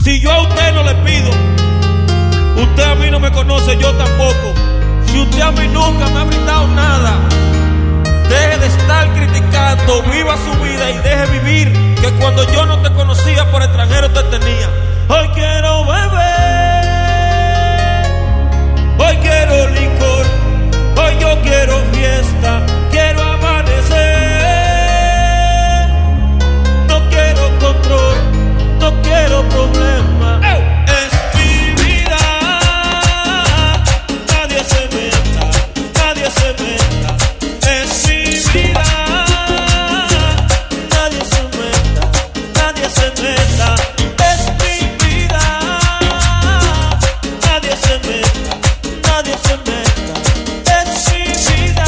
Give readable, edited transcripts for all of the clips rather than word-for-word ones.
Si yo a usted no le pido, usted a mí no me conoce, yo tampoco. Si usted a mí nunca me ha brindado nada, deje de estar criticando, viva su vida y deje vivir, que cuando yo no te conocía por extranjero te tenía. Hoy quiero beber, hoy quiero licor, hoy yo quiero fiesta, quiero amanecer. No quiero control, no quiero problema. Es mi vida, nadie se meta, nadie se meta. Es mi vida, nadie se meta, nadie se meta. Es mi vida, nadie se meta, nadie se meta. Es mi vida,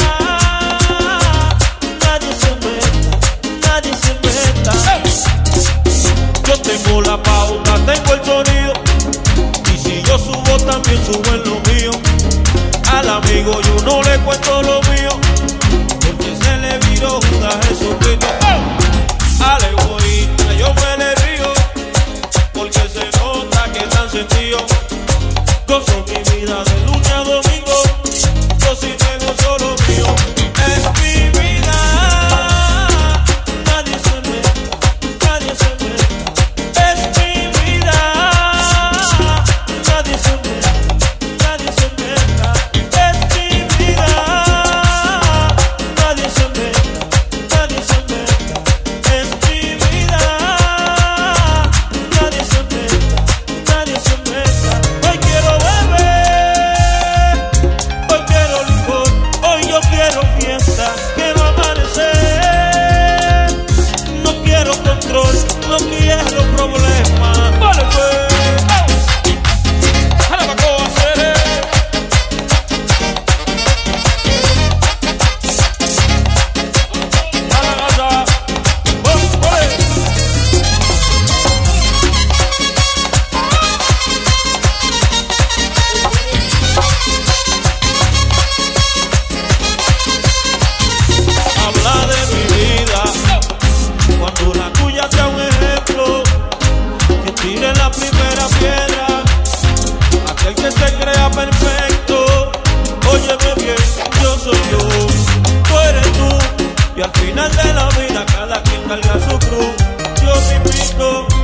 nadie se meta, nadie se meta. Yo tengo la pauta, tengo el sonido, y si yo subo también subo en lo mío. Al amigo yo no le cuento lo mío, porque se le viró Judas Jesucristo. Al egoísta yo me le río, porque se nota que tan sencillo. Gozo mi vida de lunes a domingo, yo sí tengo solo mío. Es mi vida, nadie se meta, nadie se meta. Es mi vida, nadie se meta, nadie se meta. Es mi vida, nadie se meta, nadie se meta. Es mi vida, nadie se meta, nadie se meta. Hoy quiero beber, hoy quiero licor, hoy yo quiero fiesta, que va a amanecer. No quiero control, no quiero problema. Vale, pues. Ahora va a hacer. A la casa. Ole. Habla de mi vida, cuando la tuya sea un ejemplo, que tire la primera piedra, aquel que se crea perfecto. Óyeme bien, yo soy yo, tú eres tú, y al final de la vida cada quien carga su cruz. Yo te invito